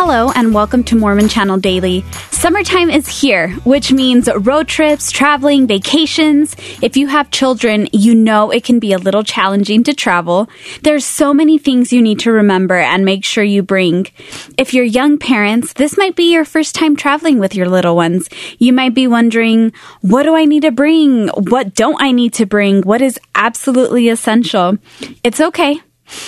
Hello and welcome to Mormon Channel Daily. Summertime is here, which means road trips, traveling, vacations. If you have children, you know it can be a little challenging to travel. There's so many things you need to remember and make sure you bring. If you're young parents, this might be your first time traveling with your little ones. You might be wondering, what do I need to bring? What don't I need to bring? What is absolutely essential? It's okay.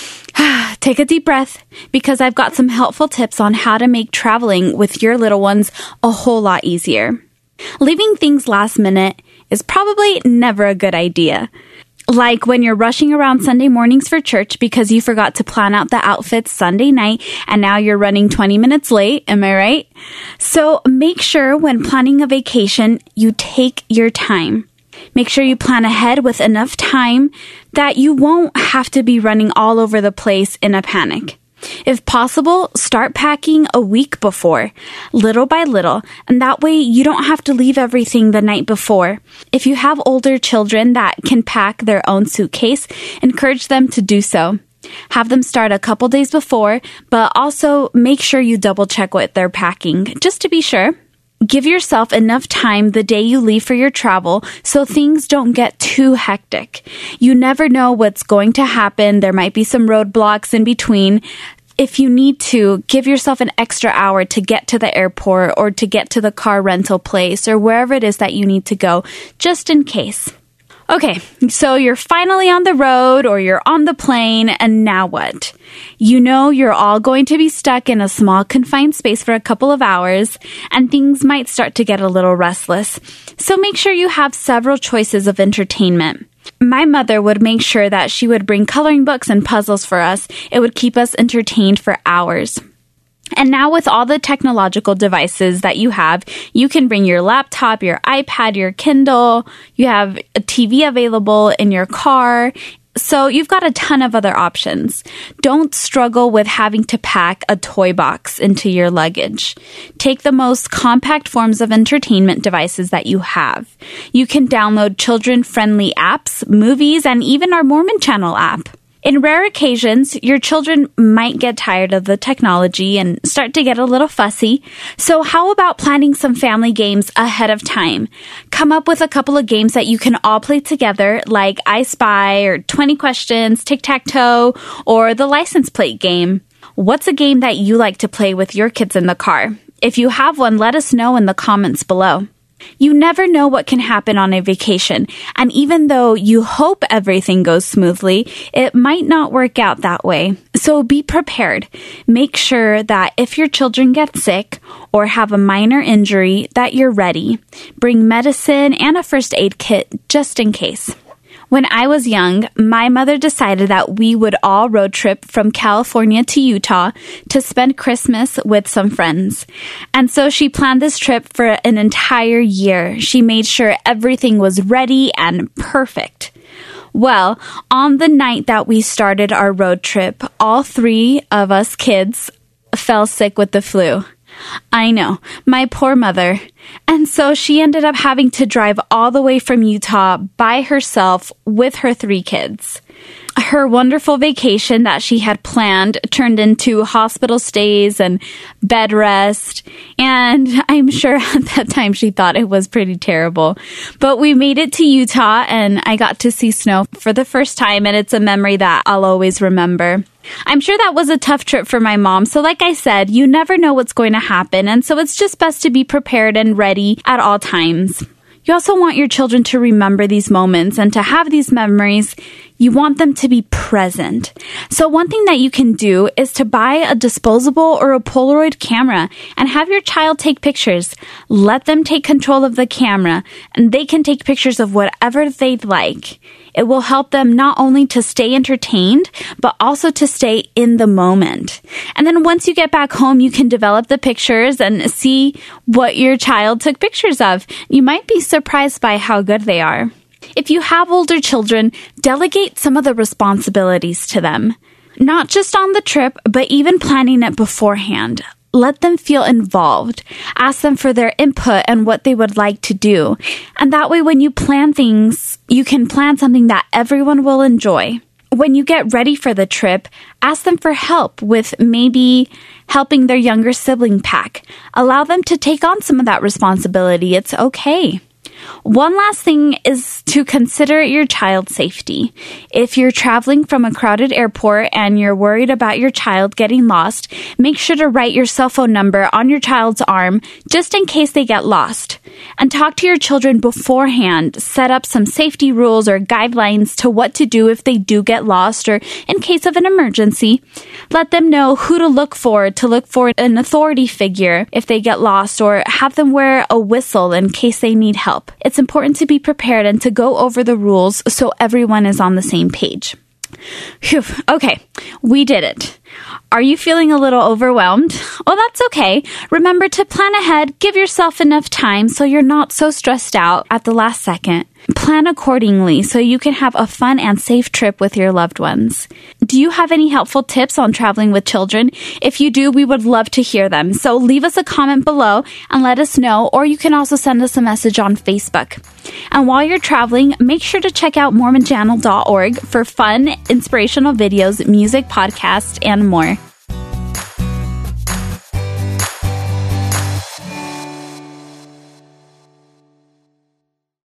Take a deep breath, because I've got some helpful tips on how to make traveling with your little ones a whole lot easier. Leaving things last minute is probably never a good idea. Like when you're rushing around Sunday mornings for church because you forgot to plan out the outfits Sunday night and now you're running 20 minutes late, am I right? So make sure when planning a vacation, you take your time. Make sure you plan ahead with enough time that you won't have to be running all over the place in a panic. If possible, start packing a week before, little by little, and that way you don't have to leave everything the night before. If you have older children that can pack their own suitcase, encourage them to do so. Have them start a couple days before, but also make sure you double check what they're packing, just to be sure. Give yourself enough time the day you leave for your travel so things don't get too hectic. You never know what's going to happen. There might be some roadblocks in between. If you need to, give yourself an extra hour to get to the airport or to get to the car rental place or wherever it is that you need to go, just in case. Okay, so you're finally on the road or you're on the plane, and now what? You know you're all going to be stuck in a small confined space for a couple of hours, and things might start to get a little restless. So make sure you have several choices of entertainment. My mother would make sure that she would bring coloring books and puzzles for us. It would keep us entertained for hours. And now with all the technological devices that you have, you can bring your laptop, your iPad, your Kindle. You have a TV available in your car. So you've got a ton of other options. Don't struggle with having to pack a toy box into your luggage. Take the most compact forms of entertainment devices that you have. You can download children-friendly apps, movies, and even our Mormon Channel app. In rare occasions, your children might get tired of the technology and start to get a little fussy. So how about planning some family games ahead of time? Come up with a couple of games that you can all play together, like I Spy or 20 Questions, Tic-Tac-Toe, or the license plate game. What's a game that you like to play with your kids in the car? If you have one, let us know in the comments below. You never know what can happen on a vacation, and even though you hope everything goes smoothly, it might not work out that way. So be prepared. Make sure that if your children get sick or have a minor injury, that you're ready. Bring medicine and a first aid kit just in case. When I was young, my mother decided that we would all road trip from California to Utah to spend Christmas with some friends. And so she planned this trip for an entire year. She made sure everything was ready and perfect. Well, on the night that we started our road trip, all three of us kids fell sick with the flu. I know, my poor mother. And so she ended up having to drive all the way from Utah by herself with her three kids. Her wonderful vacation that she had planned turned into hospital stays and bed rest. And I'm sure at that time she thought it was pretty terrible. But we made it to Utah and I got to see snow for the first time. And it's a memory that I'll always remember. I'm sure that was a tough trip for my mom. So like I said, you never know what's going to happen. And so it's just best to be prepared and ready at all times. You also want your children to remember these moments and to have these memories. You want them to be present. So one thing that you can do is to buy a disposable or a Polaroid camera and have your child take pictures. Let them take control of the camera and they can take pictures of whatever they'd like. It will help them not only to stay entertained, but also to stay in the moment. And then once you get back home, you can develop the pictures and see what your child took pictures of. You might be surprised by how good they are. If you have older children, delegate some of the responsibilities to them. Not just on the trip, but even planning it beforehand. Let them feel involved. Ask them for their input and what they would like to do. And that way, when you plan things, you can plan something that everyone will enjoy. when you get ready for the trip, ask them for help with maybe helping their younger sibling pack. Allow them to take on some of that responsibility. It's okay. One last thing is to consider your child's safety. If you're traveling from a crowded airport and you're worried about your child getting lost, make sure to write your cell phone number on your child's arm just in case they get lost. And talk to your children beforehand. Set up some safety rules or guidelines to what to do if they do get lost or in case of an emergency. Let them know who to look for an authority figure if they get lost, or have them wear a whistle in case they need help. It's important to be prepared and to go over the rules so everyone is on the same page. Phew. Okay, we did it. Are you feeling a little overwhelmed? Well, that's okay. Remember to plan ahead, give yourself enough time so you're not so stressed out at the last second. Plan accordingly so you can have a fun and safe trip with your loved ones. Do you have any helpful tips on traveling with children? If you do, we would love to hear them. So leave us a comment below and let us know, or you can also send us a message on Facebook. And while you're traveling, make sure to check out mormonchannel.org for fun, inspirational videos, music, podcasts, and more.